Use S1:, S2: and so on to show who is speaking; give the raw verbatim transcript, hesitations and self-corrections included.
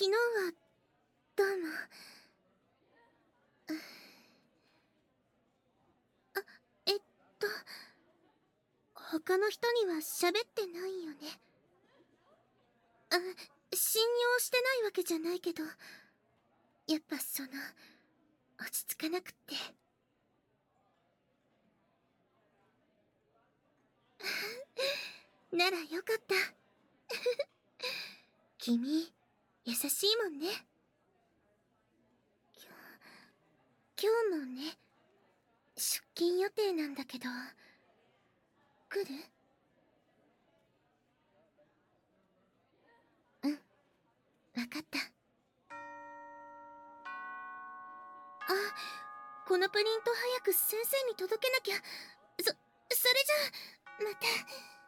S1: 昨日はどうも。あ、えっと他の人には喋ってないよね。あ、信用してないわけじゃないけど、やっぱその落ち着かなくって。ならよかった。君優しいもんね。今日もね、出勤予定なんだけど、来る？うん、わかった。あ、このプリント早く先生に届けなきゃ。そ、それじゃあ、また。